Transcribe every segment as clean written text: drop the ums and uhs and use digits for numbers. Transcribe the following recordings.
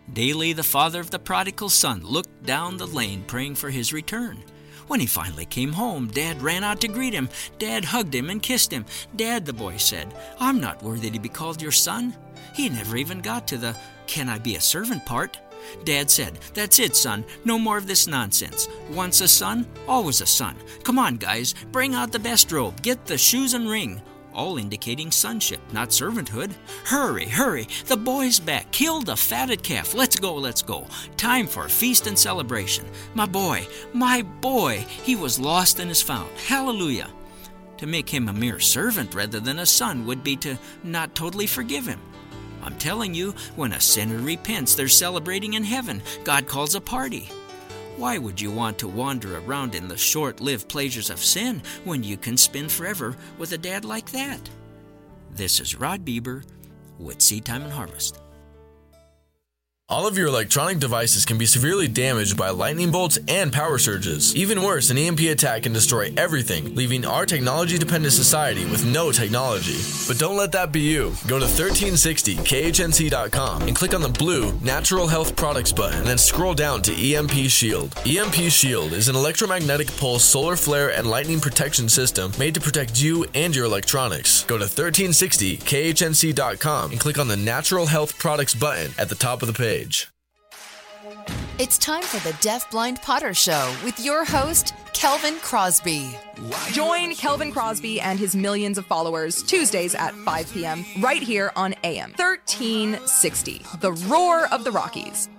Daily, the father of the prodigal son looked down the lane praying for his return. When he finally came home, Dad ran out to greet him. Dad hugged him and kissed him. "Dad," the boy said, "I'm not worthy to be called your son." He never even got to the "can I be a servant" part. Dad said, "That's it, son. No more of this nonsense. Once a son, always a son. Come on, guys. Bring out the best robe. Get the shoes and ring." All indicating sonship, not servanthood. "Hurry, hurry. The boy's back. Kill the fatted calf. Let's go, let's go. Time for feast and celebration. My boy, he was lost and is found. Hallelujah." To make him a mere servant rather than a son would be to not totally forgive him. I'm telling you, when a sinner repents, they're celebrating in heaven. God calls a party. Why would you want to wander around in the short-lived pleasures of sin when you can spend forever with a dad like that? This is Rod Bieber with Seed Time and Harvest. All of your electronic devices can be severely damaged by lightning bolts and power surges. Even worse, an EMP attack can destroy everything, leaving our technology-dependent society with no technology. But don't let that be you. Go to 1360khnc.com and click on the blue Natural Health Products button, and then scroll down to EMP Shield. EMP Shield is an electromagnetic pulse solar flare and lightning protection system made to protect you and your electronics. Go to 1360khnc.com and click on the Natural Health Products button at the top of the page. It's time for the Deaf Blind Potter Show with your host, Kelvin Crosby. Join Kelvin Crosby and his millions of followers Tuesdays at 5 p.m. right here on AM 1360, the roar of the Rockies.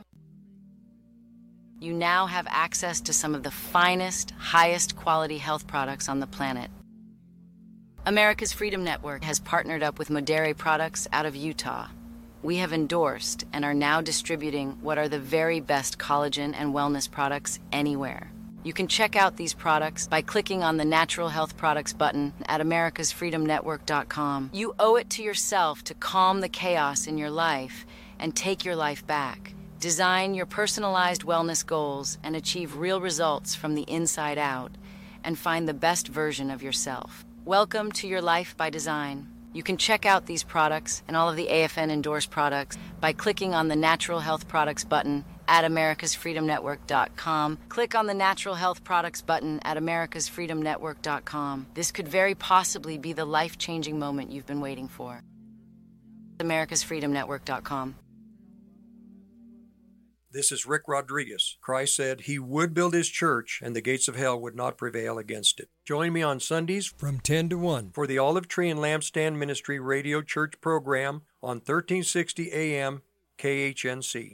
You now have access to some of the finest, highest quality health products on the planet. America's Freedom Network has partnered up with Modere Products out of Utah. We have endorsed and are now distributing what are the very best collagen and wellness products anywhere. You can check out these products by clicking on the Natural Health Products button at americasfreedomnetwork.com. You owe it to yourself to calm the chaos in your life and take your life back. Design your personalized wellness goals and achieve real results from the inside out, and find the best version of yourself. Welcome to your life by design. You can check out these products and all of the AFN endorsed products by clicking on the Natural Health Products button at americasfreedomnetwork.com. Click on the Natural Health Products button at americasfreedomnetwork.com. This could very possibly be the life-changing moment you've been waiting for. americasfreedomnetwork.com. This is Rick Rodriguez. Christ said he would build his church and the gates of hell would not prevail against it. Join me on Sundays from 10 to 1 for the Olive Tree and Lampstand Ministry Radio Church program on 1360 AM KHNC.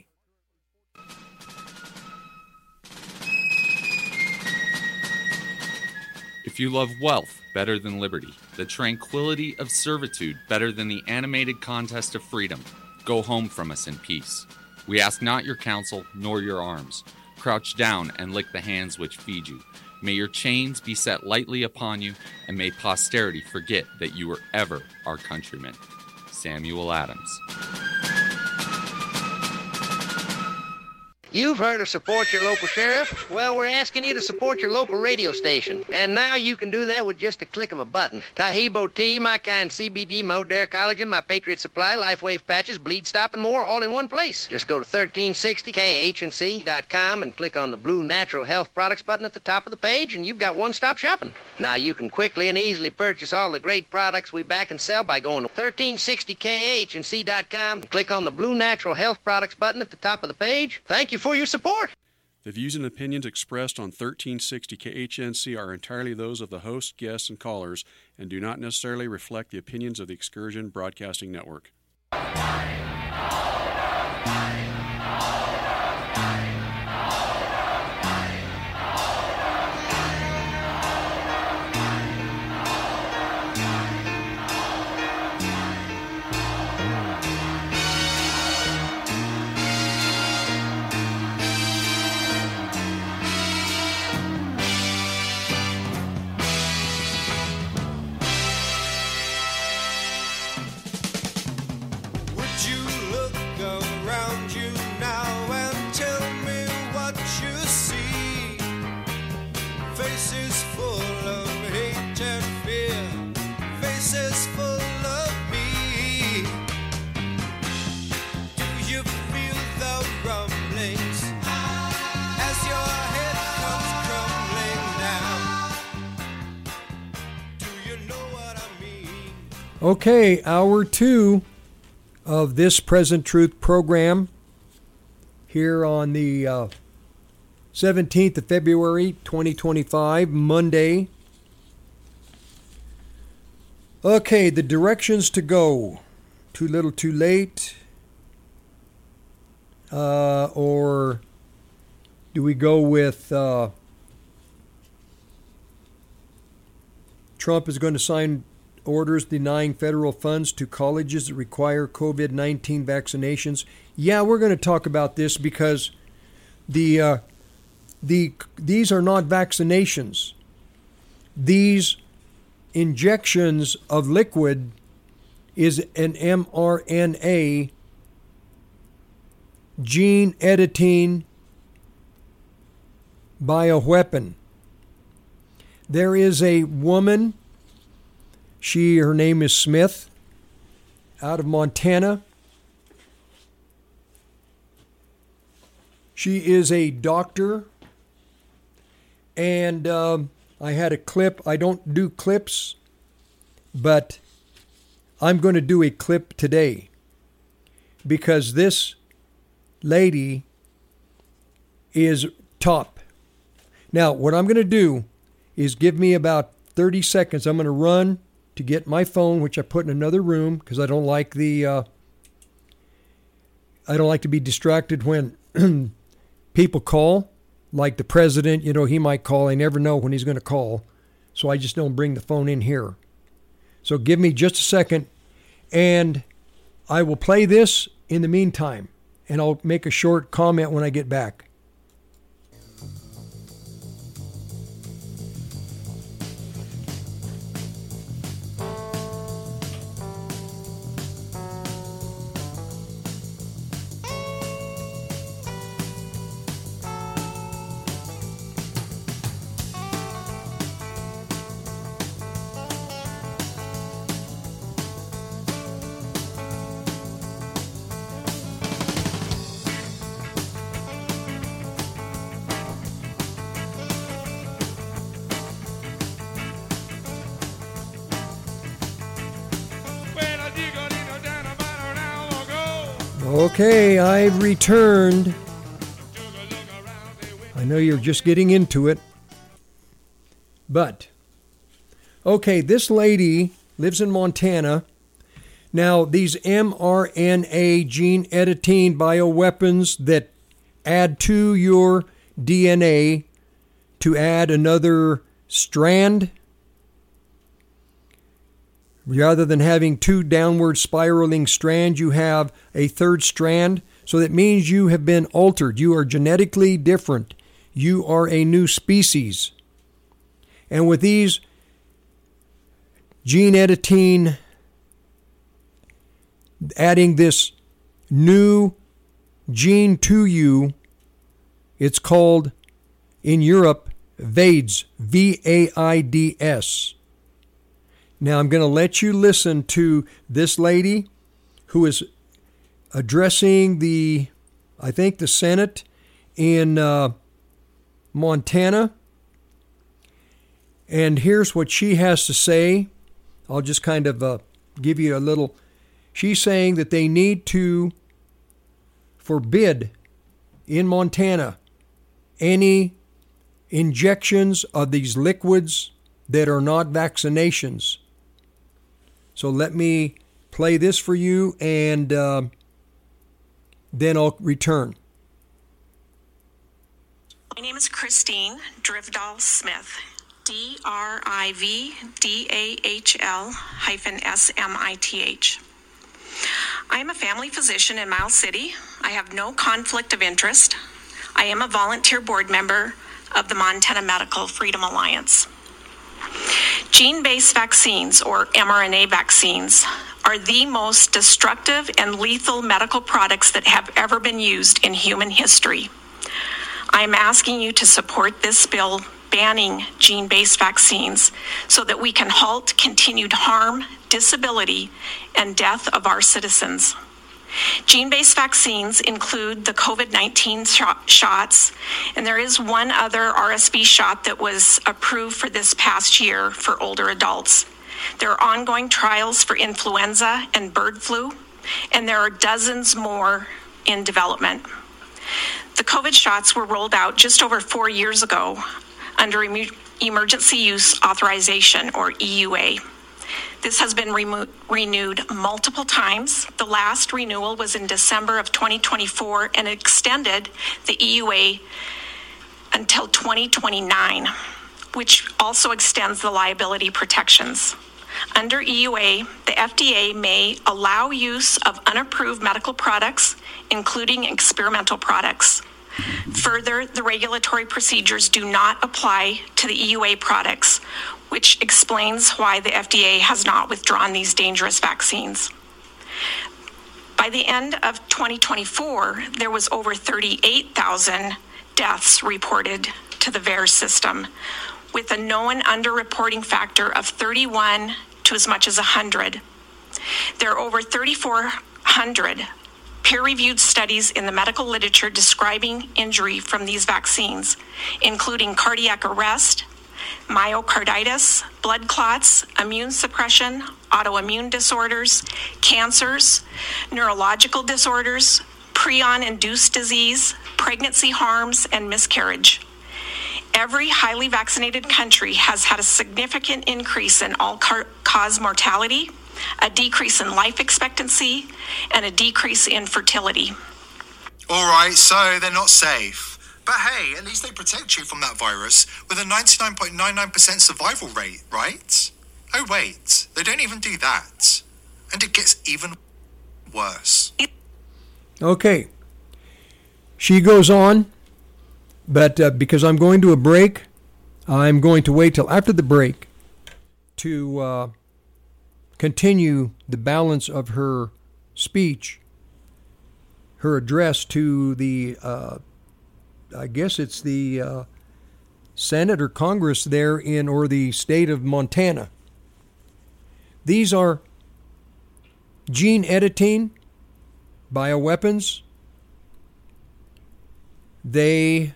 If you love wealth better than liberty, the tranquility of servitude better than the animated contest of freedom, go home from us in peace. We ask not your counsel nor your arms. Crouch down and lick the hands which feed you. May your chains be set lightly upon you, and may posterity forget that you were ever our countrymen. Samuel Adams. You've heard of support your local sheriff? Well, we're asking you to support your local radio station. And now you can do that with just a click of a button. Tahibo tea, my kind CBD, Modere collagen, my Patriot Supply, LifeWave patches, Bleed Stop, and more, all in one place. Just go to 1360khnc.com and click on the blue Natural Health Products button at the top of the page, and you've got one-stop shopping. Now you can quickly and easily purchase all the great products we back and sell by going to 1360khnc.com and click on the blue Natural Health Products button at the top of the page. Thank you for your support. The views and opinions expressed on 1360 KHNC are entirely those of the host, guests, and callers, and do not necessarily reflect the opinions of the Excursion Broadcasting Network. Would you Okay, hour 2 of this Present Truth program here on the 17th of February, 2025, Monday. Okay, the directions to go. Too little, too late. Or do we go with Trump is going to sign orders denying federal funds to colleges that require COVID-19 vaccinations? Yeah, we're going to talk about this because these are not vaccinations. These injections of liquid is an mRNA gene editing bioweapon. There is a woman, her name is Smith, out of Montana. She is a doctor, and I had a clip. I don't do clips, but I'm going to do a clip today because this lady is top. Now, what I'm going to do is give me about 30 seconds. I'm going to run to get my phone, which I put in another room because I don't like to be distracted when people call, like the president. You know, he might call. I never know when he's going to call, so I just don't bring the phone in here. So give me just a second, and I will play this in the meantime, and I'll make a short comment when I get back. Okay, I've returned. I know you're just getting into it. But, okay, this lady lives in Montana. Now, these mRNA gene editing bioweapons that add to your DNA to add another strand, rather than having two downward spiraling strands, you have a third strand. So that means you have been altered. You are genetically different. You are a new species. And with these gene editing, adding this new gene to you, it's called in Europe VAIDS, VAIDS. Now I'm going to let you listen to this lady who is addressing the Senate in Montana. And here's what she has to say. I'll just kind of give you a little. She's saying that they need to forbid in Montana any injections of these liquids that are not vaccinations. So let me play this for you, and then I'll return. My name is Christine Drivdahl Smith, DRIVDAHL-SMITH. I am a family physician in Miles City. I have no conflict of interest. I am a volunteer board member of the Montana Medical Freedom Alliance. Gene-based vaccines, or mRNA vaccines, are the most destructive and lethal medical products that have ever been used in human history. I'm asking you to support this bill banning gene-based vaccines so that we can halt continued harm, disability, and death of our citizens. Gene-based vaccines include the COVID-19 shots, and there is one other RSV shot that was approved for this past year for older adults. There are ongoing trials for influenza and bird flu, and there are dozens more in development. The COVID shots were rolled out just over 4 years ago under Emergency Use Authorization, or EUA. This has been renewed multiple times. The last renewal was in December of 2024 and extended the EUA until 2029, which also extends the liability protections. Under EUA, the FDA may allow use of unapproved medical products, including experimental products. Further, the regulatory procedures do not apply to the EUA products, which explains why the FDA has not withdrawn these dangerous vaccines. By the end of 2024, there was over 38,000 deaths reported to the VAERS system, with a known underreporting factor of 31 to as much as 100. There are over 3,400 peer-reviewed studies in the medical literature describing injury from these vaccines, including cardiac arrest, myocarditis, blood clots, immune suppression, autoimmune disorders, cancers, neurological disorders, prion-induced disease, pregnancy harms, and miscarriage. Every highly vaccinated country has had a significant increase in all-cause mortality, a decrease in life expectancy, and a decrease in fertility. All right, so they're not safe. But hey, at least they protect you from that virus with a 99.99% survival rate, right? Oh wait, they don't even do that. And it gets even worse. Okay. She goes on, but because I'm going to a break, I'm going to wait till after the break to continue the balance of her speech, her address to the, I guess it's the Senate or Congress there or the state of Montana. These are gene editing, bioweapons. They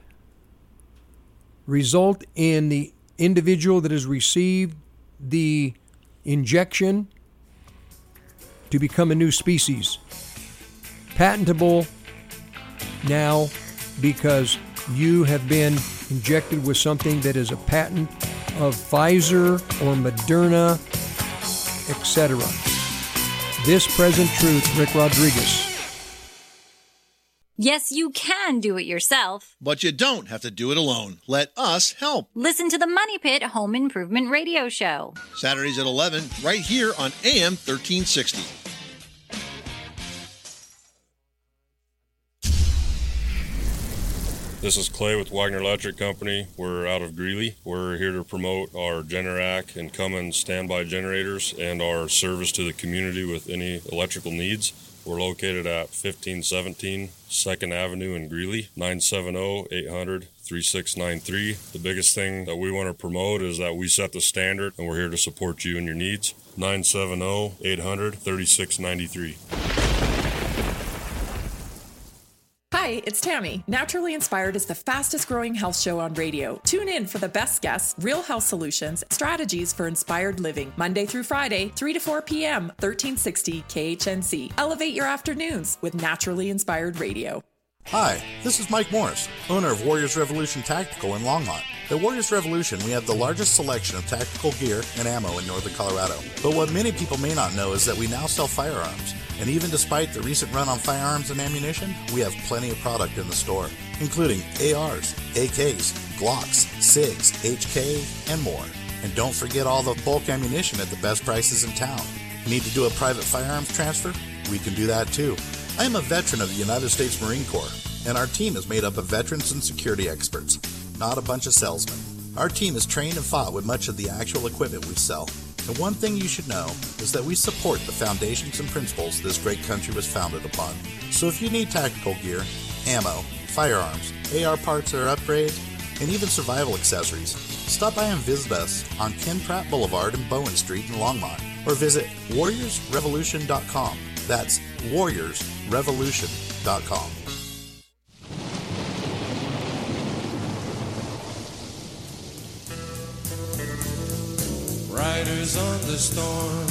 result in the individual that has received the injection to become a new species. Patentable now because you have been injected with something that is a patent of Pfizer or Moderna, etc. This Present Truth, Rick Rodriguez. Yes, you can do it yourself. But you don't have to do it alone. Let us help. Listen to the Money Pit Home Improvement Radio Show. Saturdays at 11, right here on AM 1360. This is Clay with Wagner Electric Company. We're out of Greeley. We're here to promote our Generac and Cummins standby generators and our service to the community with any electrical needs. We're located at 1517 2nd Avenue in Greeley, 970-800-3693. The biggest thing that we want to promote is that we set the standard, and we're here to support you and your needs. 970-800-3693. Hi, it's Tammy. Naturally Inspired is the fastest growing health show on radio. Tune in for the best guests, real health solutions, strategies for inspired living. Monday through Friday, 3 to 4 p.m., 1360 KHNC. Elevate your afternoons with Naturally Inspired Radio. Hi, this is Mike Morris, owner of Warriors Revolution Tactical in Longmont. At Warriors Revolution, we have the largest selection of tactical gear and ammo in northern Colorado. But what many people may not know is that we now sell firearms. And even despite the recent run on firearms and ammunition, we have plenty of product in the store, including ARs, AKs, Glocks, SIGs, HK, and more. And don't forget all the bulk ammunition at the best prices in town. Need to do a private firearms transfer? We can do that too. I am a veteran of the United States Marine Corps, and our team is made up of veterans and security experts, not a bunch of salesmen. Our team is trained and fought with much of the actual equipment we sell. And one thing you should know is that we support the foundations and principles this great country was founded upon. So if you need tactical gear, ammo, firearms, AR parts or upgrades, and even survival accessories, stop by and visit us on Ken Pratt Boulevard and Bowen Street in Longmont, or visit warriorsrevolution.com. That's warriorsrevolution.com. Right riders on the storm.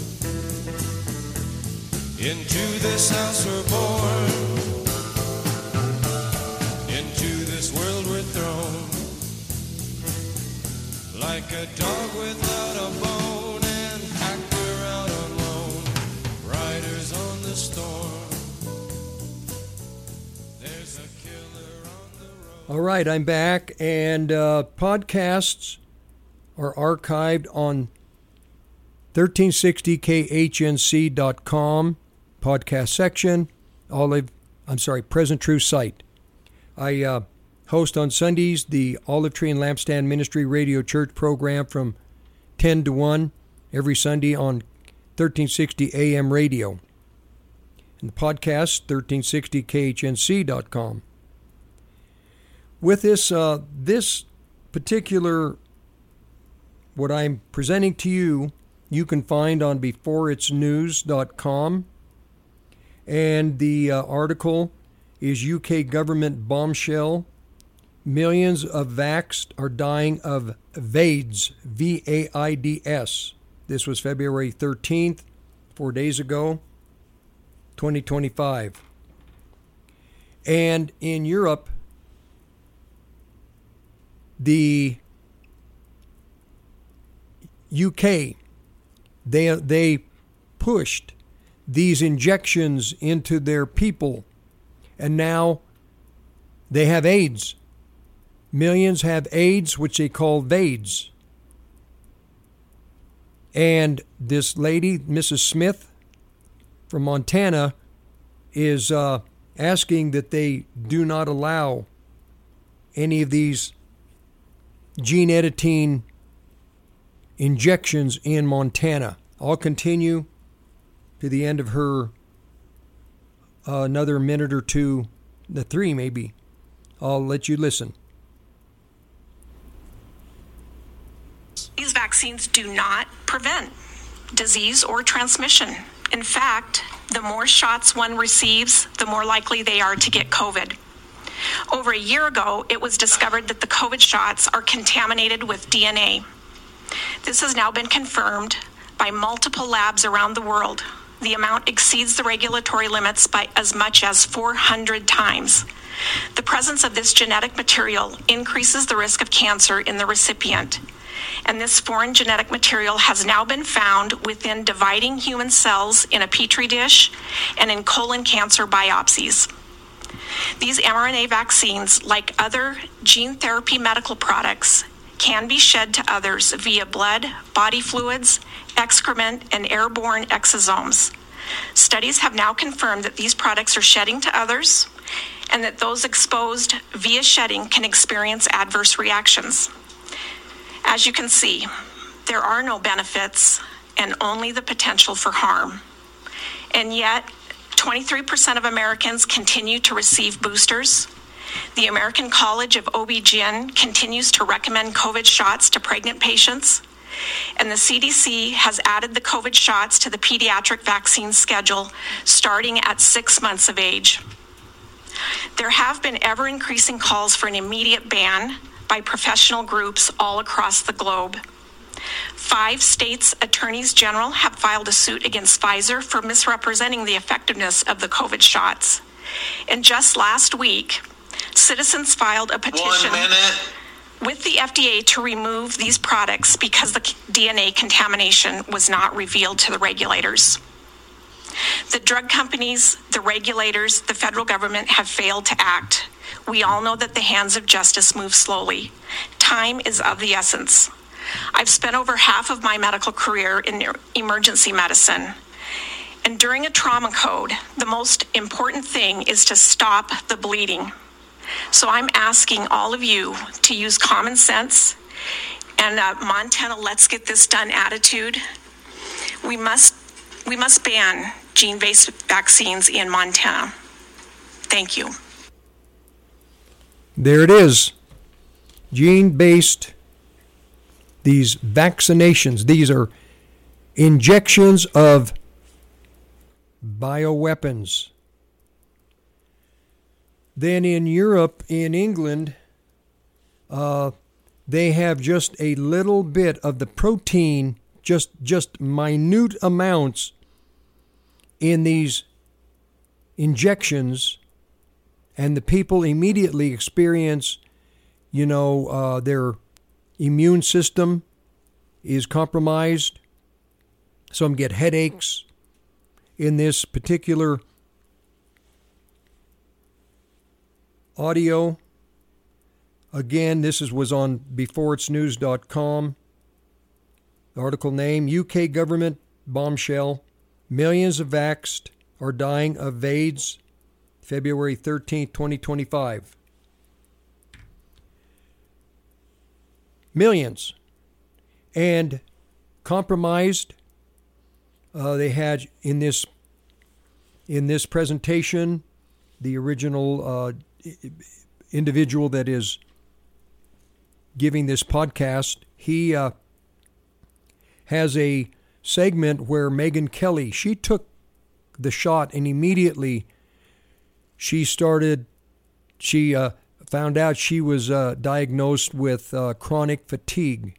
Into this house we're born, into this world we're thrown, like a dog without a bone, and packed we're out alone, riders on the storm. There's a killer on the road. All right, I'm back, and podcasts are archived on 1360khnc.com podcast section, Present Truth site. I host on Sundays the Olive Tree and Lampstand Ministry Radio Church program from 10 to 1 every Sunday on 1360 AM radio. And the podcast, 1360khnc.com. With this particular, what I'm presenting to you, you can find on beforeitsnews.com. And the article is UK government bombshell. Millions of vaxxed are dying of VAIDS, V-A-I-D-S. This was February 13th, 4 days ago, 2025. And in Europe, the UK, they pushed these injections into their people, and now they have AIDS. Millions have AIDS, which they call VAIDS. And this lady, Mrs. Smith from Montana, is asking that they do not allow any of these gene editing injections in Montana. I'll continue to the end of her another minute or two, the 3 maybe. I'll let you listen. These vaccines do not prevent disease or transmission. In fact, the more shots one receives, the more likely they are to get COVID. Over a year ago, it was discovered that the COVID shots are contaminated with DNA. This has now been confirmed by multiple labs around the world. The amount exceeds the regulatory limits by as much as 400 times. The presence of this genetic material increases the risk of cancer in the recipient. And this foreign genetic material has now been found within dividing human cells in a petri dish and in colon cancer biopsies. These mRNA vaccines, like other gene therapy medical products, can be shed to others via blood, body fluids, excrement, and airborne exosomes. Studies have now confirmed that these products are shedding to others and that those exposed via shedding can experience adverse reactions. As you can see, there are no benefits and only the potential for harm. And yet, 23% of Americans continue to receive boosters. The American College of OB-GYN continues to recommend COVID shots to pregnant patients. And the CDC has added the COVID shots to the pediatric vaccine schedule starting at 6 months of age. There have been ever-increasing calls for an immediate ban by professional groups all across the globe. 5 states' attorneys general have filed a suit against Pfizer for misrepresenting the effectiveness of the COVID shots. And just last week, citizens filed a petition with the FDA to remove these products because the DNA contamination was not revealed to the regulators. The drug companies, the regulators, the federal government have failed to act. We all know that the hands of justice move slowly. Time is of the essence. I've spent over half of my medical career in emergency medicine. And during a trauma code, the most important thing is to stop the bleeding. So I'm asking all of you to use common sense and Montana let's get this done attitude. We must ban gene-based vaccines in Montana. Thank you. There it is. Gene-based, these vaccinations, these are injections of bioweapons. Then in Europe, in England, they have just a little bit of the protein just minute amounts in these injections, and the people immediately experience, their immune system is compromised. Some get headaches. In this particular audio, again, this was on beforeitsnews.com. The article name, UK government bombshell, millions of vaxxed are dying of AIDS, February 13th, 2025. Millions. And compromised, they had in this presentation, the original individual that is giving this podcast, he has a segment where Megyn Kelly, she took the shot and immediately she found out she was diagnosed with chronic fatigue.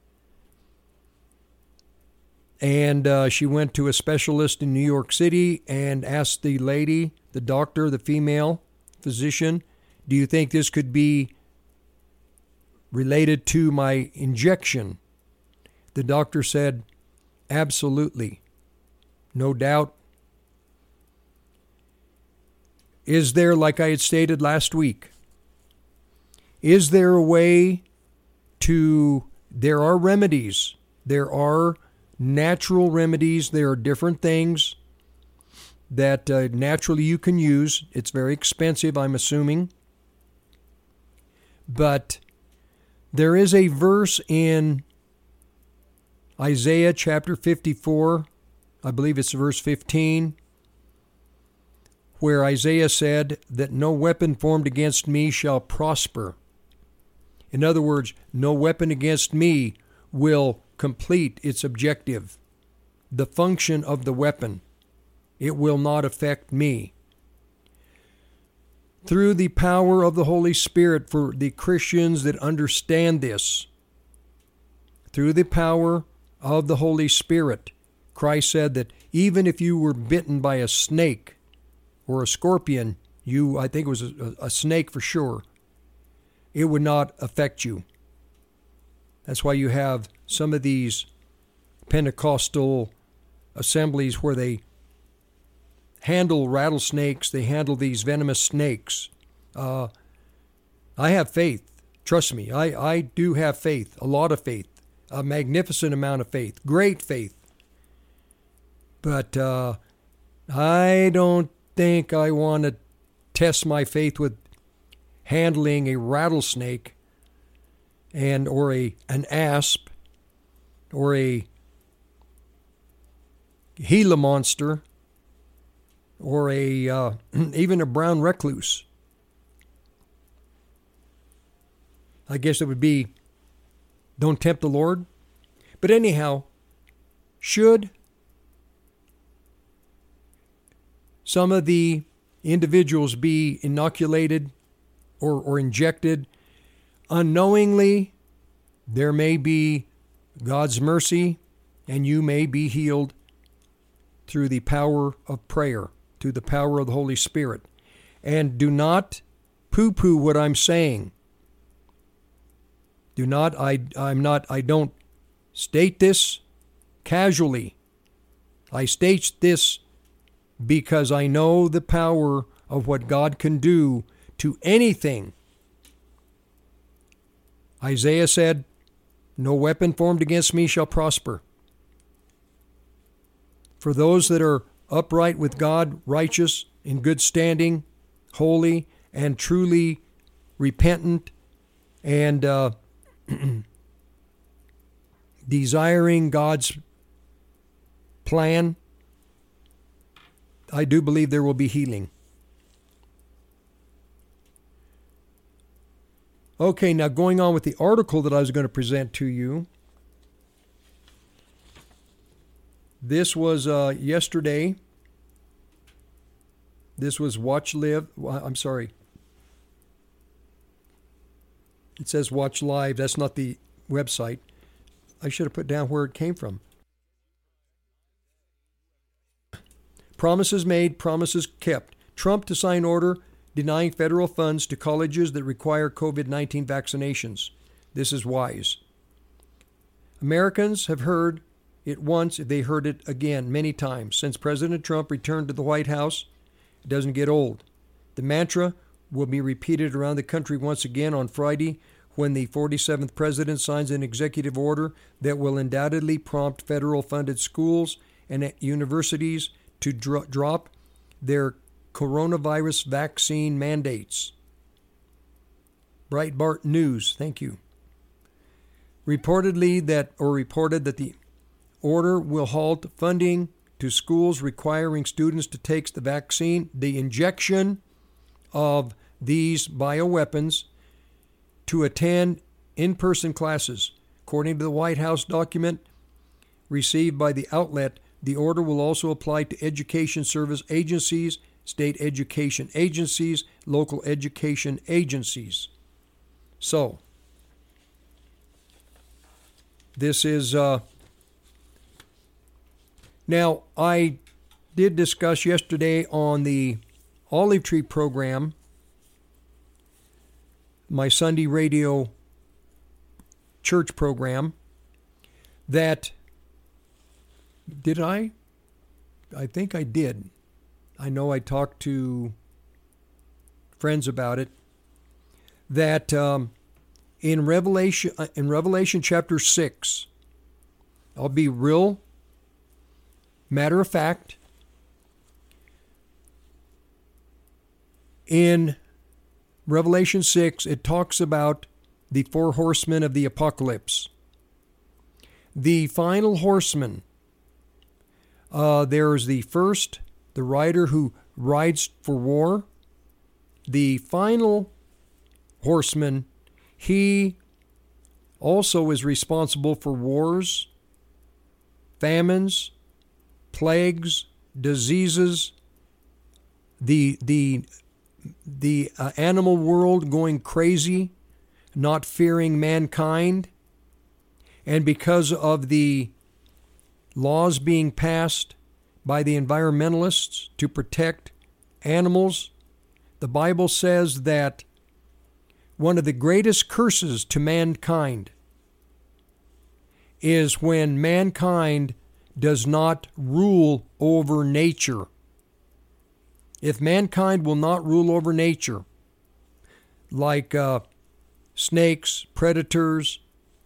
And she went to a specialist in New York City and asked the lady, the doctor, the female physician, do you think this could be related to my injection? The doctor said, absolutely. No doubt. Is there, like I had stated last week, is there a way there are remedies. There are natural remedies. There are different things that naturally you can use. It's very expensive, I'm assuming. But there is a verse in Isaiah chapter 54, I believe it's verse 15, where Isaiah said that no weapon formed against me shall prosper. In other words, no weapon against me will complete its objective, the function of the weapon. It will not affect me. Through the power of the Holy Spirit, for the Christians that understand this, through the power of the Holy Spirit, Christ said that even if you were bitten by a snake or a scorpion, I think it was a snake for sure, it would not affect you. That's why you have some of these Pentecostal assemblies where they handle rattlesnakes, they handle these venomous snakes. I have faith. Trust me, I do have faith, a lot of faith, a magnificent amount of faith, great faith. But I don't think I want to test my faith with handling a rattlesnake or an asp or a Gila monster or even a brown recluse. I guess it would be, don't tempt the Lord. But anyhow, should some of the individuals be inoculated or injected unknowingly, there may be God's mercy and you may be healed through the power of prayer, through the power of the Holy Spirit. And do not poo-poo what I'm saying. I don't state this casually. I state this because I know the power of what God can do to anything. Isaiah said, no weapon formed against me shall prosper. For those that are upright with God, righteous, in good standing, holy, and truly repentant, and desiring God's plan, I do believe there will be healing. Okay, now going on with the article that I was going to present to you. This was yesterday. This was Watch Live. I'm sorry. It says Watch Live. That's not the website. I should have put down where it came from. Promises made, promises kept. Trump to sign order denying federal funds to colleges that require COVID-19 vaccinations. This is wise. Americans have heard it once, they heard it again many times. Since President Trump returned to the White House, it doesn't get old. The mantra will be repeated around the country once again on Friday when the 47th president signs an executive order that will undoubtedly prompt federal-funded schools and universities to drop their coronavirus vaccine mandates. Breitbart News, thank you. Reported that the order will halt funding to schools requiring students to take the vaccine, the injection of these bioweapons, to attend in-person classes. According to the White House document received by the outlet, the order will also apply to education service agencies, state education agencies, local education agencies. So, this is... Now, I did discuss yesterday on the Olive Tree program, my Sunday radio church program, that, did I? I think I did. I know I talked to friends about it, that in Revelation chapter 6, I'll be real matter of fact, in Revelation 6, it talks about the 4 horsemen of the apocalypse. The final horseman, there's the first, the rider who rides for war. The final horseman, he also is responsible for wars, famines, plagues, diseases, the animal world going crazy, not fearing mankind. And because of the laws being passed by the environmentalists to protect animals, the Bible says that one of the greatest curses to mankind is when mankind does not rule over nature. If mankind will not rule over nature, like snakes, predators,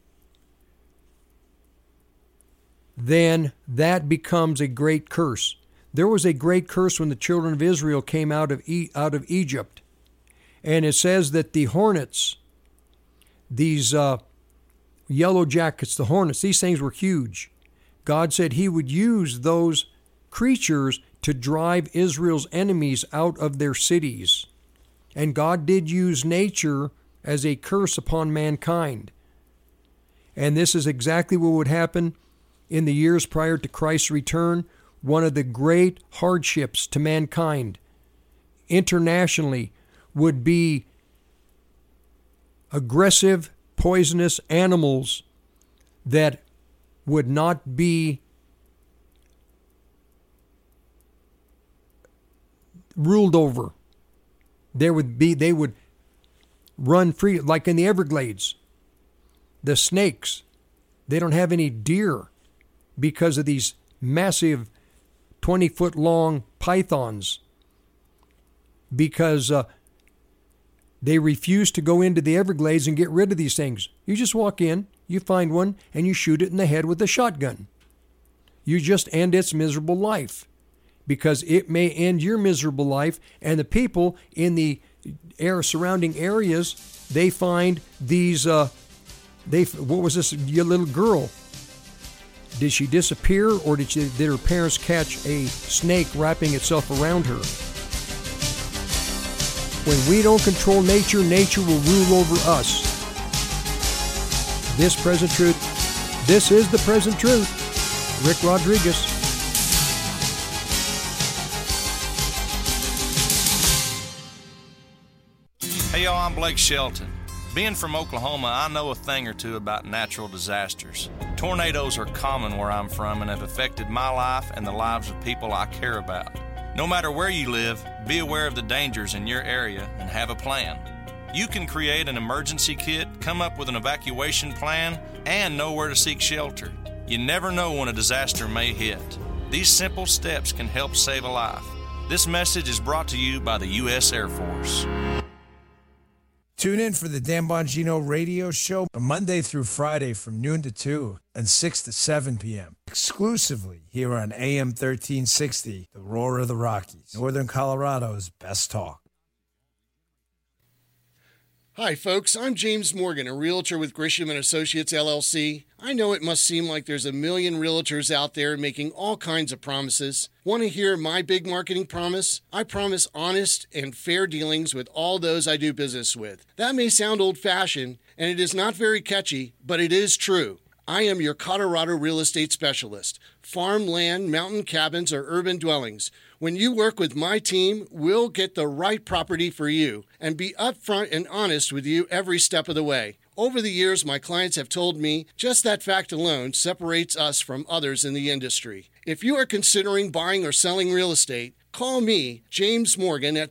then that becomes a great curse. There was a great curse when the children of Israel came out of Egypt. And it says that the hornets, these yellow jackets, the hornets, these things were huge. God said he would use those creatures to drive Israel's enemies out of their cities. And God did use nature as a curse upon mankind. And this is exactly what would happen in the years prior to Christ's return. One of the great hardships to mankind internationally would be aggressive, poisonous animals that would not be ruled over. They would run free, like in the Everglades. The snakes, they don't have any deer because of these massive 20-foot long pythons, because they refuse to go into the Everglades and get rid of these things. You just walk in, you find one, and you shoot it in the head with a shotgun. You just end its miserable life, because it may end your miserable life, and the people in the surrounding areas, they find these, what was this little girl? Did she disappear, or did her parents catch a snake wrapping itself around her? When we don't control nature, nature will rule over us. This present truth, this is the present truth. Rick Rodriguez. Hey y'all, I'm Blake Shelton. Being from Oklahoma, I know a thing or two about natural disasters. Tornadoes are common where I'm from and have affected my life and the lives of people I care about. No matter where you live, be aware of the dangers in your area and have a plan. You can create an emergency kit, come up with an evacuation plan, and know where to seek shelter. You never know when a disaster may hit. These simple steps can help save a life. This message is brought to you by the U.S. Air Force. Tune in for the Dan Bongino radio show Monday through Friday from noon to 2 and 6 to 7 p.m. exclusively here on AM 1360, the Roar of the Rockies, Northern Colorado's best talk. Hi, folks. I'm James Morgan, a realtor with Grisham & Associates, LLC. I know it must seem like there's a million realtors out there making all kinds of promises. Want to hear my big marketing promise? I promise honest and fair dealings with all those I do business with. That may sound old-fashioned, and it is not very catchy, but it is true. I am your Colorado real estate specialist. Farm, land, mountain cabins, or urban dwellings. When you work with my team, we'll get the right property for you and be upfront and honest with you every step of the way. Over the years, my clients have told me just that fact alone separates us from others in the industry. If you are considering buying or selling real estate, call me, James Morgan, at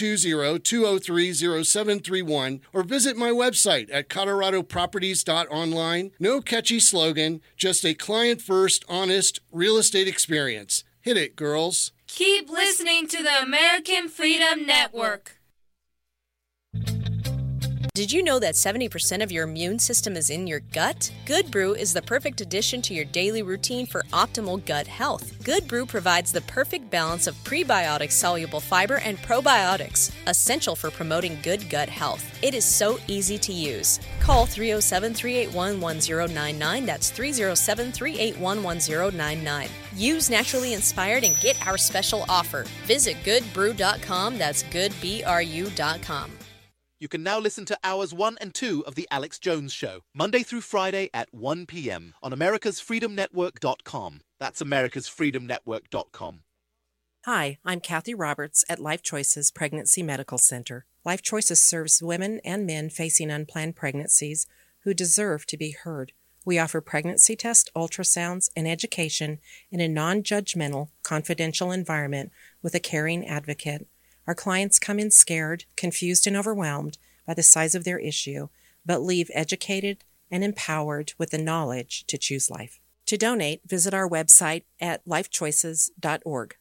720-203-0731 or visit my website at coloradoproperties.online. No catchy slogan, just a client-first, honest real estate experience. Hit it, girls. Keep listening to the American Freedom Network. Did you know that 70% of your immune system is in your gut? Good Brew is the perfect addition to your daily routine for optimal gut health. Good Brew provides the perfect balance of prebiotic soluble fiber and probiotics, essential for promoting good gut health. It is so easy to use. Call 307-381-1099. That's 307-381-1099. Use Naturally Inspired and get our special offer. Visit goodbrew.com. That's goodbru.com. You can now listen to Hours 1 and 2 of The Alex Jones Show, Monday through Friday at 1 p.m. on americasfreedomnetwork.com. That's americasfreedomnetwork.com. Hi, I'm Kathy Roberts at Life Choices Pregnancy Medical Center. Life Choices serves women and men facing unplanned pregnancies who deserve to be heard. We offer pregnancy tests, ultrasounds, and education in a non-judgmental, confidential environment with a caring advocate. Our clients come in scared, confused, and overwhelmed by the size of their issue, but leave educated and empowered with the knowledge to choose life. To donate, visit our website at lifechoices.org.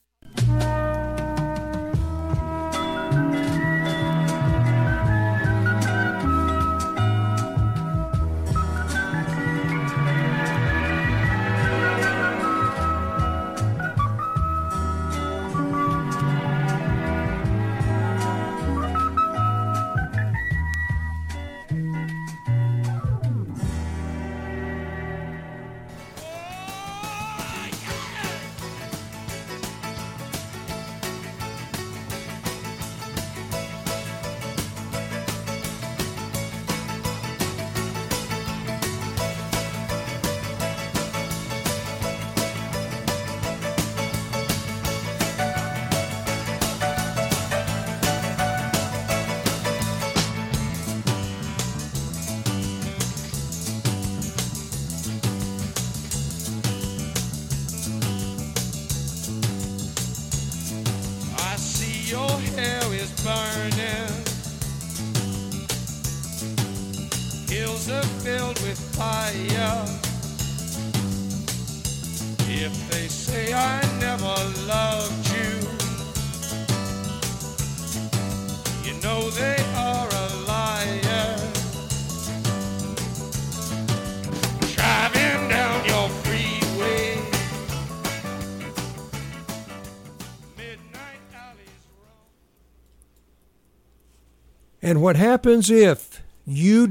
And what happens if you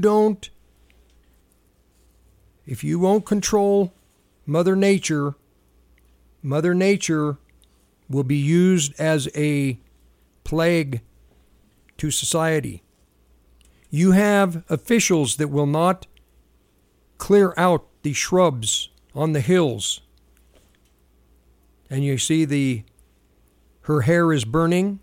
won't control Mother Nature will be used as a plague to society. You have officials that will not clear out the shrubs on the hills. And you see her hair is burning.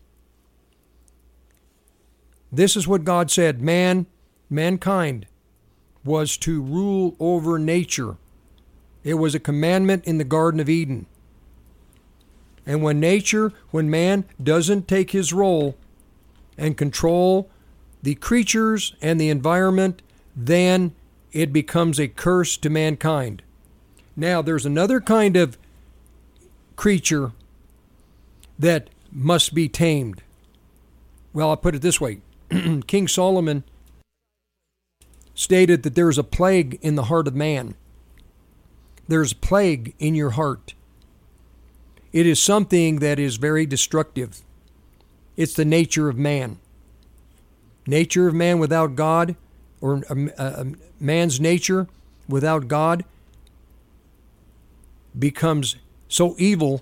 This is what God said. Mankind was to rule over nature. It was a commandment in the Garden of Eden. And when man doesn't take his role and control the creatures and the environment, then it becomes a curse to mankind. Now, there's another kind of creature that must be tamed. Well, I'll put it this way. King Solomon stated that there is a plague in the heart of man. There's a plague in your heart. It is something that is very destructive. It's the nature of man. Nature of man without God, or man's nature without God, becomes so evil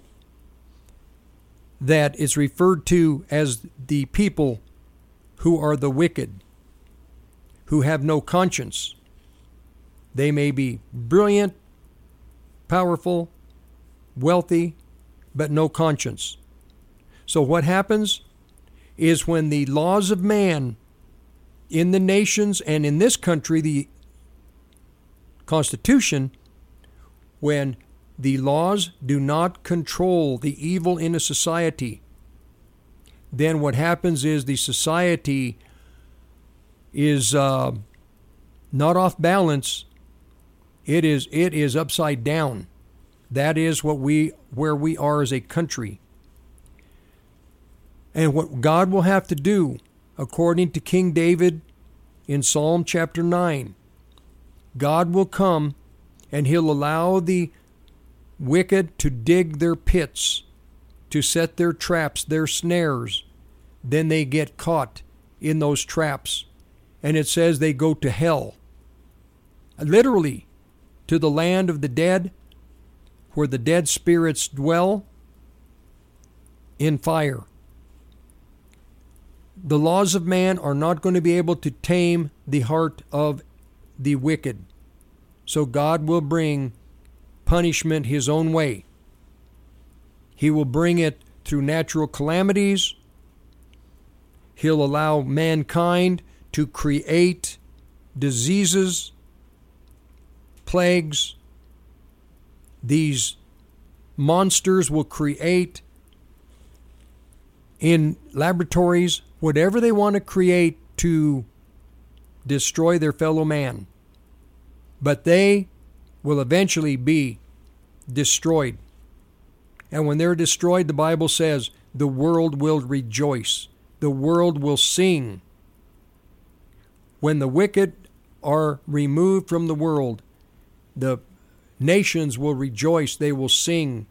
that it's referred to as the people who are the wicked, who have no conscience. They may be brilliant, powerful, wealthy, but no conscience. So what happens is when the laws of man in the nations and in this country, the Constitution, when the laws do not control the evil in a society, then what happens is the society is not off balance. It is upside down. That is where we are as a country. And what God will have to do, according to King David in Psalm chapter 9, God will come and he'll allow the wicked to dig their pits, to set their traps, their snares. Then they get caught in those traps. And it says they go to hell. Literally, to the land of the dead, where the dead spirits dwell in fire. The laws of man are not going to be able to tame the heart of the wicked. So God will bring punishment his own way. He will bring it through natural calamities. He'll allow mankind to create diseases, plagues. These monsters will create in laboratories whatever they want to create to destroy their fellow man. But they will eventually be destroyed. And when they're destroyed, the Bible says the world will rejoice. The world will sing. When the wicked are removed from the world, the nations will rejoice. They will sing.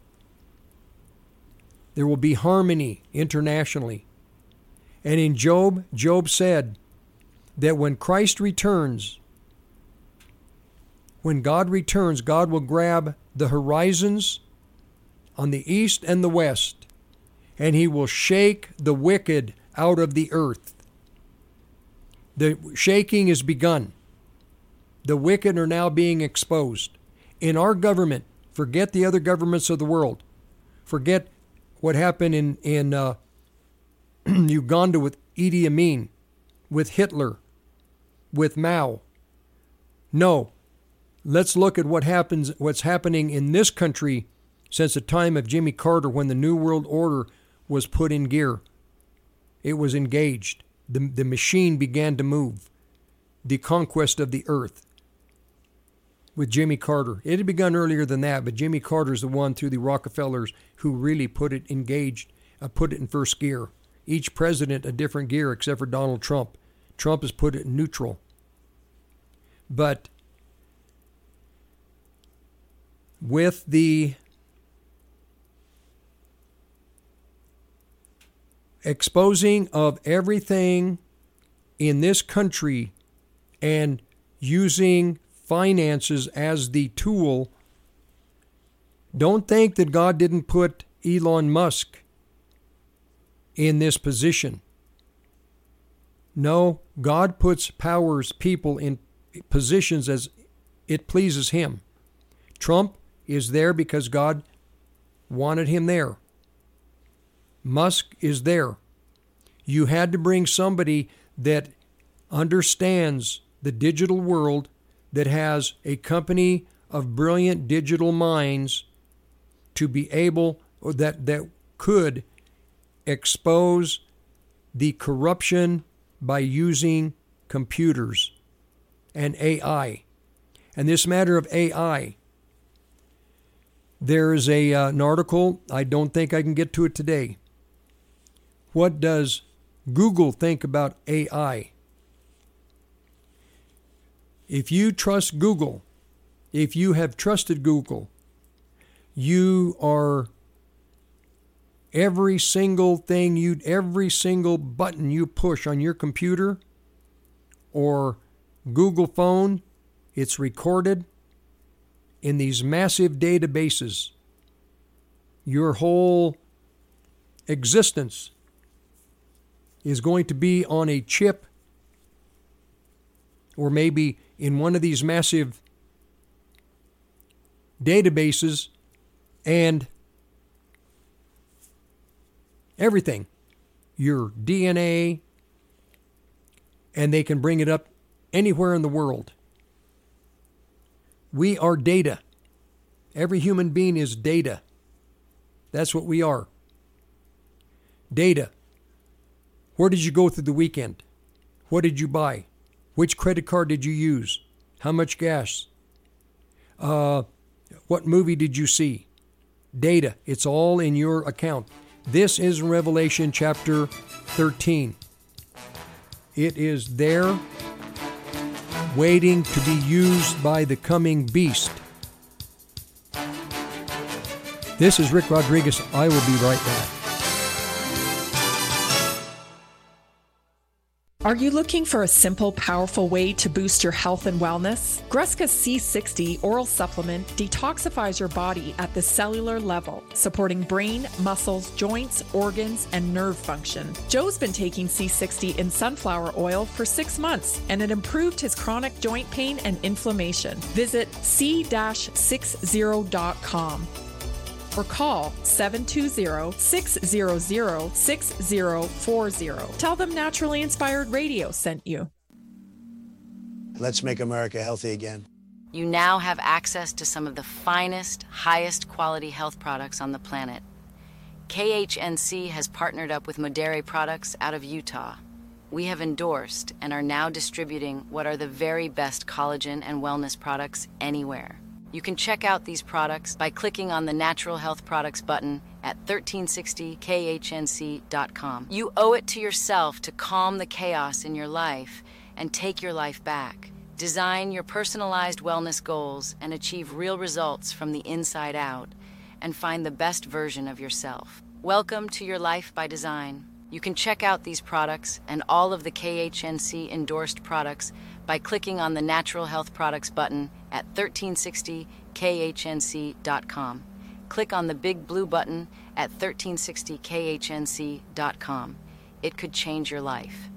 There will be harmony internationally. And in Job said that when Christ returns, when God returns, God will grab the horizons on the east and the west, and he will shake the wicked out of the earth. The shaking is begun. The wicked are now being exposed. In our government, forget the other governments of the world. Forget what happened in Uganda with Idi Amin, with Hitler, with Mao. No. Let's look at what's happening in this country since the time of Jimmy Carter, when the New World Order was put in gear. It was engaged. The machine began to move. The conquest of the earth with Jimmy Carter. It had begun earlier than that, but Jimmy Carter's the one through the Rockefellers who really put it engaged, put it in first gear. Each president a different gear except for Donald Trump. Trump has put it in neutral. But with the exposing of everything in this country and using finances as the tool, don't think that God didn't put Elon Musk in this position. No, God puts people in positions as it pleases him. Trump is there because God wanted him there. Musk is there. You had to bring somebody that understands the digital world, that has a company of brilliant digital minds to be able that could expose the corruption by using computers and AI. And this matter of AI, there's an article, I don't think I can get to it today. What does Google think about AI? If you trust Google, if you have trusted Google, you are every single button you push on your computer or Google phone, it's recorded in these massive databases. Your whole existence is going to be on a chip or maybe in one of these massive databases, and everything, your DNA, and they can bring it up anywhere in the world. We are data. Every human being is data. That's what we are. Data. Where did you go through the weekend? What did you buy? Which credit card did you use? How much gas? What movie did you see? Data. It's all in your account. This is Revelation chapter 13. It is there waiting to be used by the coming beast. This is Rick Rodriguez. I will be right back. Are you looking for a simple, powerful way to boost your health and wellness? Greska C60 oral supplement detoxifies your body at the cellular level, supporting brain, muscles, joints, organs, and nerve function. Joe's been taking C60 in sunflower oil for 6 months, and it improved his chronic joint pain and inflammation. Visit c-60.com. or call 720-600-6040. Tell them Naturally Inspired Radio sent you. Let's make America healthy again. You now have access to some of the finest, highest quality health products on the planet. KHNC has partnered up with Modere Products out of Utah. We have endorsed and are now distributing what are the very best collagen and wellness products anywhere. You can check out these products by clicking on the Natural Health Products button at 1360khnc.com. You owe it to yourself to calm the chaos in your life and take your life back. Design your personalized wellness goals and achieve real results from the inside out, and find the best version of yourself. Welcome to your life by design. You can check out these products and all of the KHNC endorsed products by clicking on the Natural Health Products button at 1360khnc.com. Click on the big blue button at 1360khnc.com. It could change your life.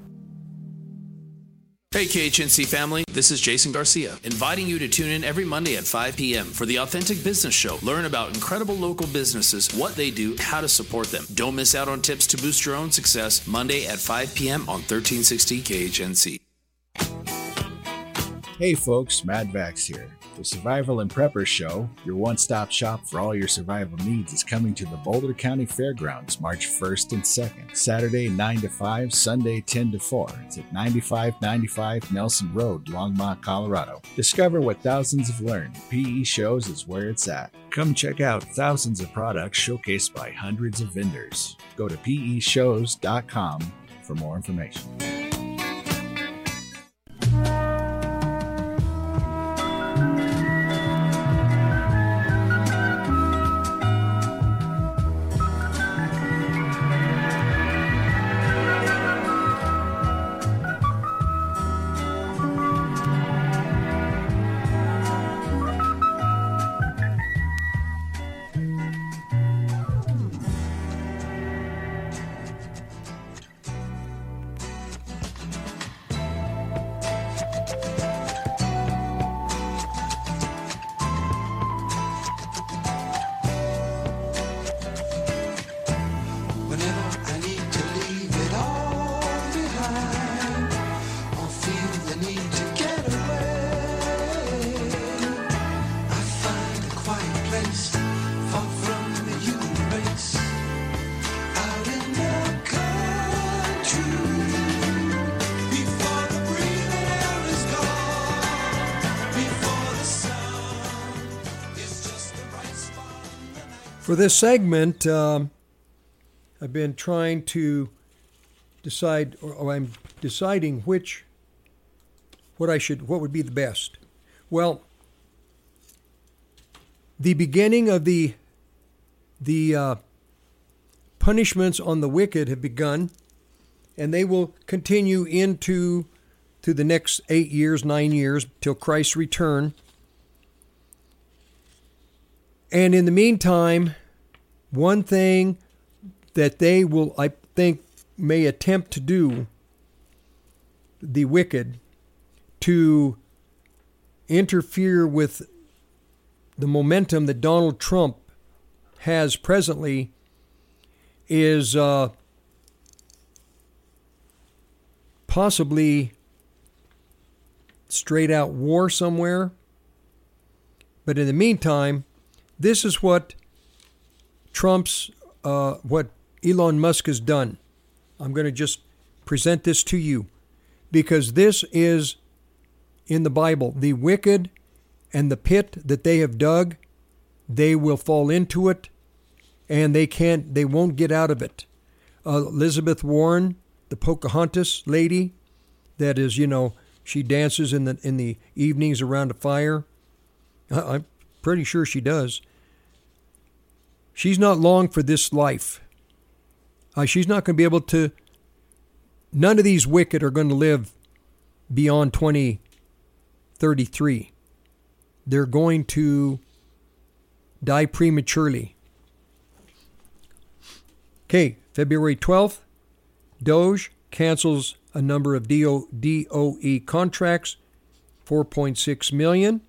Hey KHNC family, this is Jason Garcia, inviting you to tune in every Monday at 5 p.m. for the Authentic Business Show. Learn about incredible local businesses, what they do, how to support them. Don't miss out on tips to boost your own success, Monday at 5 p.m. on 1360 KHNC. Hey folks, Mad Vax here. The Survival and Preppers Show, your one-stop shop for all your survival needs, is coming to the Boulder County Fairgrounds March 1st and 2nd. Saturday 9 to 5, Sunday 10 to 4. It's at 9595 Nelson Road, Longmont, Colorado. Discover what thousands have learned. PE Shows is where it's at. Come check out thousands of products showcased by hundreds of vendors. Go to peshows.com for more information. For this segment, I've been trying to decide, or I'm deciding what would be the best. Well, the beginning of the punishments on the wicked have begun, and they will continue to the next 8 years, 9 years, till Christ's return. And in the meantime, one thing that they will, I think, may attempt to do, the wicked, to interfere with the momentum that Donald Trump has presently, is possibly straight out war somewhere. But in the meantime, this is what what Elon Musk has done. I'm going to just present this to you because this is in the Bible. The wicked and the pit that they have dug, they will fall into it, and they won't get out of it. Elizabeth Warren, the Pocahontas lady, that is, she dances in the evenings around a fire. I'm pretty sure she does. She's not long for this life. She's not going to be able to. None of these wicked are going to live beyond 2033. They're going to die prematurely. Okay, February 12th, Doge cancels a number of DOE contracts, $4.6 million.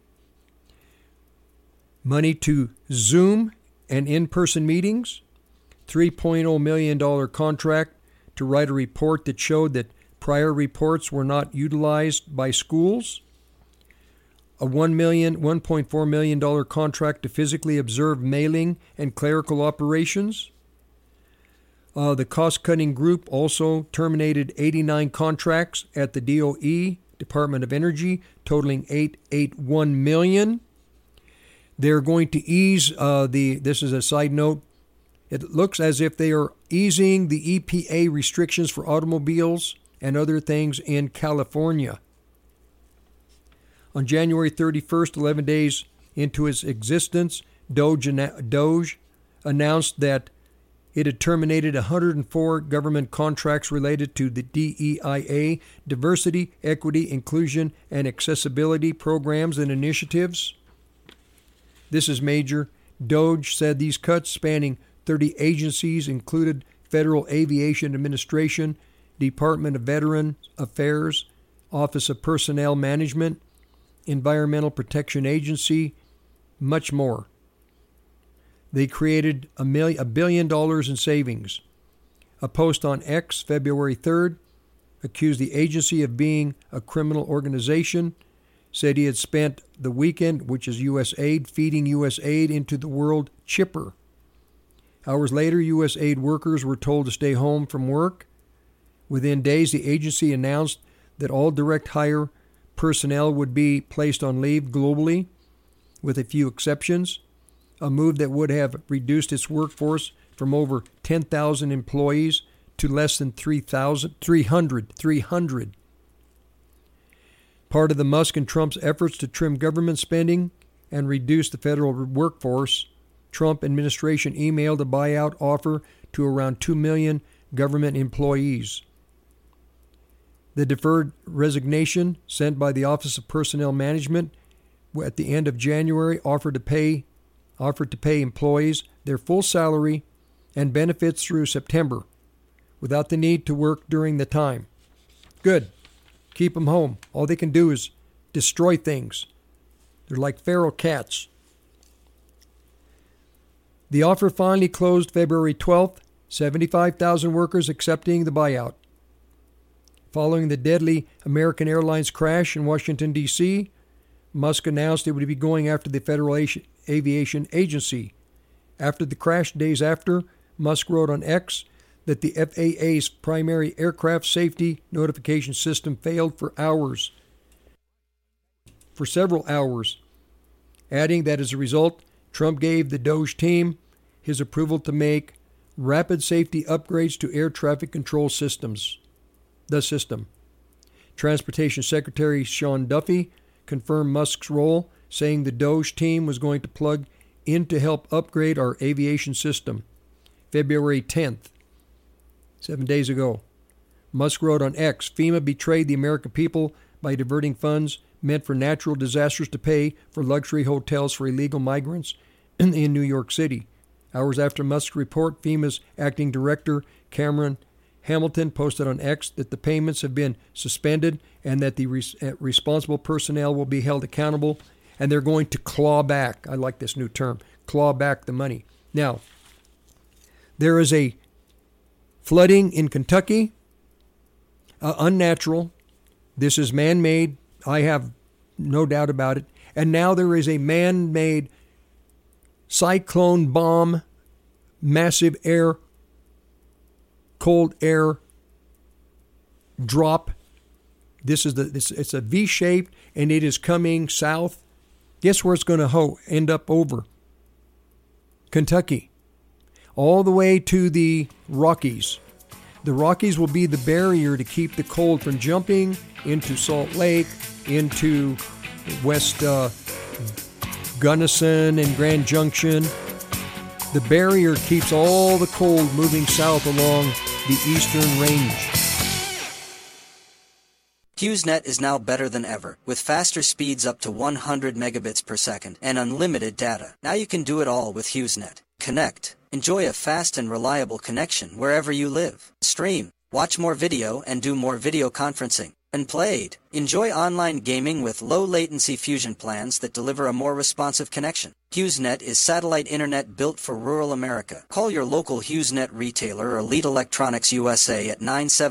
Money to Zoom and in-person meetings, $3.0 million contract to write a report that showed that prior reports were not utilized by schools, a $1.4 million contract to physically observe mailing and clerical operations. The cost-cutting group also terminated 89 contracts at the DOE, Department of Energy, totaling $881 million. They're going to ease this is a side note, it looks as if they are easing the EPA restrictions for automobiles and other things in California. On January 31st, 11 days into its existence, Doge announced that it had terminated 104 government contracts related to the DEIA, diversity, equity, inclusion, and accessibility programs and initiatives. This is major. Doge said these cuts, spanning 30 agencies, included Federal Aviation Administration, Department of Veteran Affairs, Office of Personnel Management, Environmental Protection Agency, much more. They created $1 billion in savings. A post on X, February 3rd, accused the agency of being a criminal organization, said he had spent the weekend, which is USAID, feeding USAID into the world chipper. Hours later, USAID workers were told to stay home from work. Within days, the agency announced that all direct hire personnel would be placed on leave globally, with a few exceptions, a move that would have reduced its workforce from over 10,000 employees to less than 300. Part of the Musk and Trump's efforts to trim government spending and reduce the federal workforce, Trump administration emailed a buyout offer to around 2 million government employees. The deferred resignation sent by the Office of Personnel Management at the end of January offered to pay employees their full salary and benefits through September without the need to work during the time. Good. Keep them home. All they can do is destroy things. They're like feral cats. The offer finally closed February 12th, 75,000 workers accepting the buyout. Following the deadly American Airlines crash in Washington, D.C., Musk announced it would be going after the Federal Aviation Agency. After the crash, days after, Musk wrote on X that the FAA's primary aircraft safety notification system failed for several hours, adding that as a result, Trump gave the Doge team his approval to make rapid safety upgrades to air traffic control systems. The system. Transportation Secretary Sean Duffy confirmed Musk's role, saying the DOGE team was going to plug in to help upgrade our aviation system. February 10th, 7 days ago. Musk wrote on X, FEMA betrayed the American people by diverting funds meant for natural disasters to pay for luxury hotels for illegal migrants in New York City. Hours after Musk's report, FEMA's acting director, Cameron Hamilton, posted on X that the payments have been suspended and that the responsible personnel will be held accountable, and they're going to claw back. I like this new term, claw back the money. Now, there is a flooding in Kentucky, unnatural. This is man-made. I have no doubt about it. And now there is a man-made cyclone bomb, massive cold air drop. It's a V-shaped, and it is coming south. Guess where it's going to end up over? Kentucky. All the way to the Rockies. The Rockies will be the barrier to keep the cold from jumping into Salt Lake, into West Gunnison and Grand Junction. The barrier keeps all the cold moving south along the eastern range. HughesNet is now better than ever, with faster speeds up to 100 megabits per second and unlimited data. Now you can do it all with HughesNet. Connect. Enjoy a fast and reliable connection wherever you live. Stream. Watch more video and do more video conferencing. And played. Enjoy online gaming with low-latency fusion plans that deliver a more responsive connection. HughesNet is satellite internet built for rural America. Call your local HughesNet retailer or Lead Electronics USA at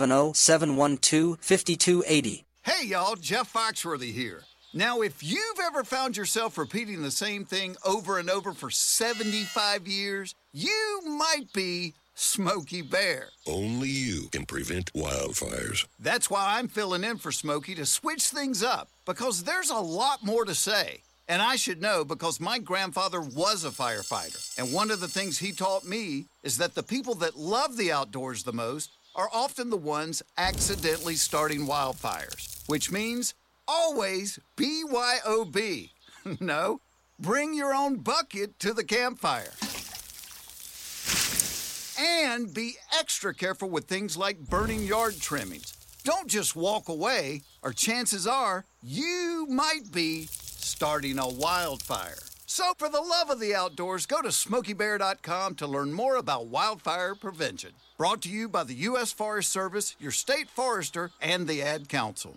970-712-5280. Hey y'all, Jeff Foxworthy here. Now, if you've ever found yourself repeating the same thing over and over for 75 years, you might be Smokey Bear. Only you can prevent wildfires. That's why I'm filling in for Smokey to switch things up, because there's a lot more to say. And I should know because my grandfather was a firefighter. And one of the things he taught me is that the people that love the outdoors the most are often the ones accidentally starting wildfires, which means always BYOB. No, bring your own bucket to the campfire. And be extra careful with things like burning yard trimmings. Don't just walk away, or chances are you might be starting a wildfire. So for the love of the outdoors, go to SmokeyBear.com to learn more about wildfire prevention. Brought to you by the U.S. Forest Service, your state forester, and the Ad Council.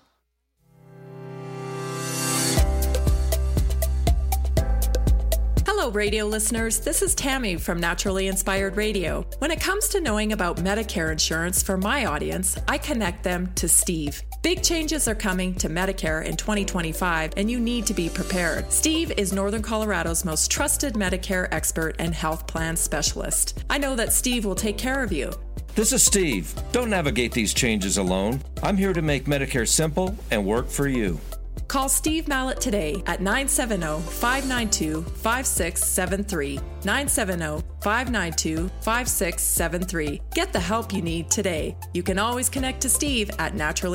Hello, radio listeners. This is Tammy from Naturally Inspired Radio. When it comes to knowing about Medicare insurance for my audience, I connect them to Steve. Big changes are coming to Medicare in 2025, and you need to be prepared. Steve is Northern Colorado's most trusted Medicare expert and health plan specialist. I know that Steve will take care of you. This is Steve. Don't navigate these changes alone. I'm here to make Medicare simple and work for you. Call Steve Mallett today at 970-592-5673. 970-592-5673. Get the help you need today. You can always connect to Steve at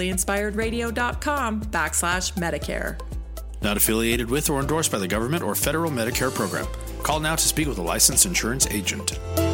naturallyinspiredradio.com/Medicare. Not affiliated with or endorsed by the government or federal Medicare program. Call now to speak with a licensed insurance agent.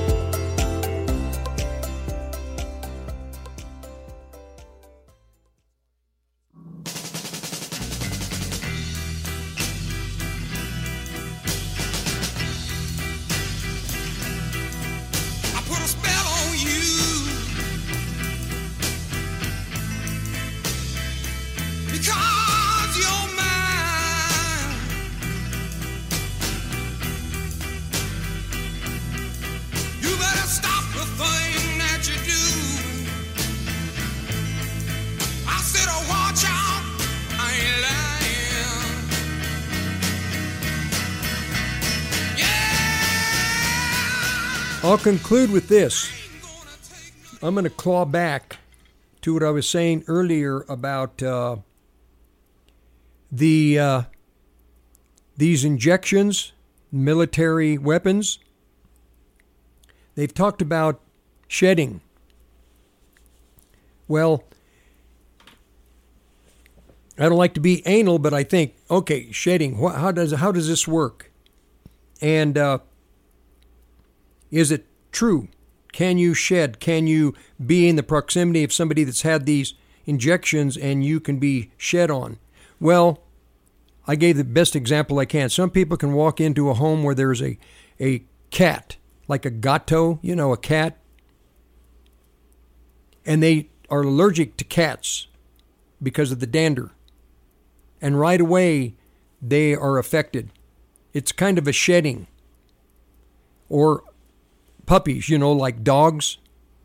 I'll conclude with this. I'm going to claw back to what I was saying earlier about these injections, military weapons. they've talked about shedding. Well, I don't like to be anal, but I think, okay, shedding, how does this work? And is it true? Can you shed? Can you be in the proximity of somebody that's had these injections and you can be shed on? Well, I gave the best example I can. Some people can walk into a home where there's a cat, like a gato, a cat, and they are allergic to cats because of the dander. And right away, they are affected. It's kind of a shedding. Or puppies, like dogs.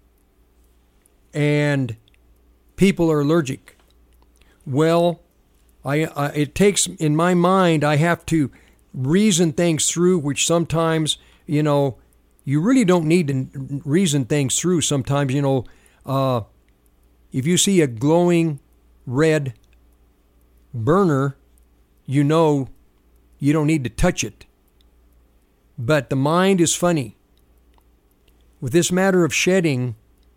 And people are allergic. Well, it takes, in my mind, I have to reason things through, which sometimes, you really don't need to reason things through sometimes, if you see a glowing red burner, you don't need to touch it. But the mind is funny. With this matter of shedding,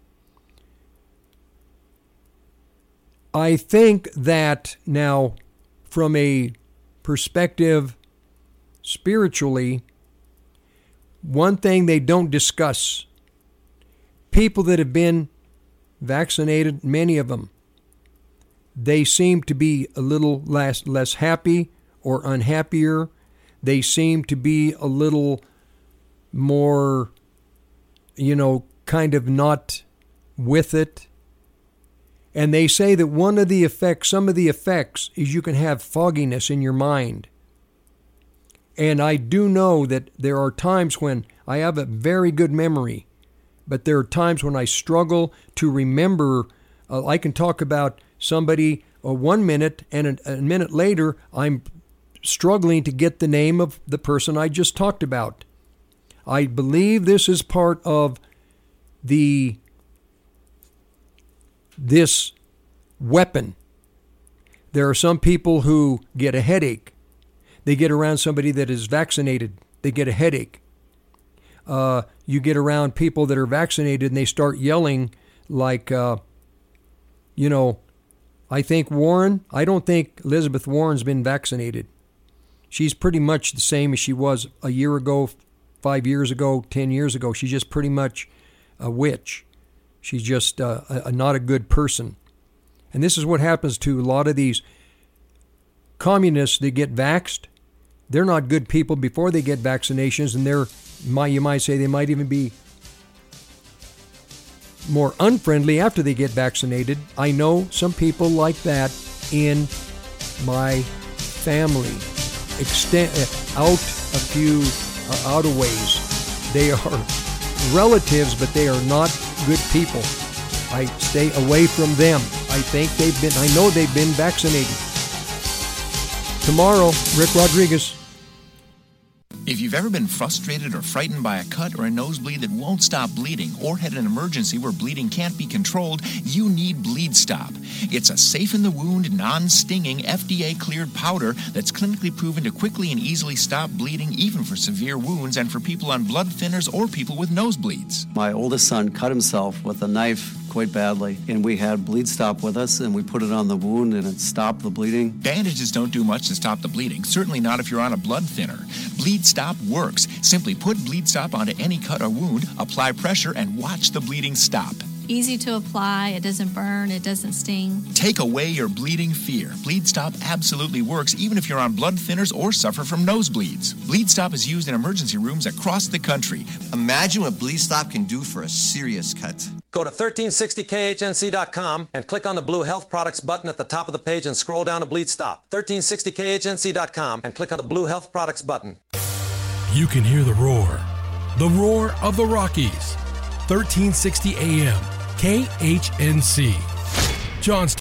I think that now, from a perspective spiritually, one thing they don't discuss, people that have been vaccinated, many of them, they seem to be a little less happy or unhappier. They seem to be a little more, kind of not with it. And they say that some of the effects is you can have fogginess in your mind. And I do know that there are times when I have a very good memory, but there are times when I struggle to remember. I can talk about somebody 1 minute, and a minute later, I'm struggling to get the name of the person I just talked about. I believe this is part of this weapon. There are some people who get a headache. They get around somebody that is vaccinated, they get a headache. You get around people that are vaccinated and they start yelling like, I think I don't think Elizabeth Warren's been vaccinated. She's pretty much the same as she was a year ago, 5 years ago, 10 years ago. She's just pretty much a witch. She's just not a good person. And this is what happens to a lot of these communists that get vaxxed. They're not good people before they get vaccinations, and you might say they might even be more unfriendly after they get vaccinated. I know some people like that in my family. Out a ways. They are relatives, but they are not good people. I stay away from them. I know they've been vaccinated. Tomorrow, Rick Rodriguez. If you've ever been frustrated or frightened by a cut or a nosebleed that won't stop bleeding, or had an emergency where bleeding can't be controlled, you need Bleed Stop. It's a safe-in-the-wound, non-stinging, FDA-cleared powder that's clinically proven to quickly and easily stop bleeding, even for severe wounds and for people on blood thinners or people with nosebleeds. My oldest son cut himself with a knife quite badly, and we had Bleed Stop with us, and we put it on the wound, and it stopped the bleeding. Bandages don't do much to stop the bleeding, certainly not if you're on a blood thinner. Bleed Stop works. Simply put Bleed Stop onto any cut or wound, apply pressure, and watch the bleeding stop. Easy to apply, it doesn't burn, it doesn't sting. Take away your bleeding fear. Bleed Stop absolutely works even if you're on blood thinners or suffer from nosebleeds. Bleed Stop is used in emergency rooms across the country. Imagine what Bleed Stop can do for a serious cut. Go to 1360khnc.com and click on the blue Health Products button at the top of the page and scroll down to Bleed Stop. 1360khnc.com and click on the blue Health Products button. You can hear the roar of the Rockies. 1360 AM, KHNC. Johnstown.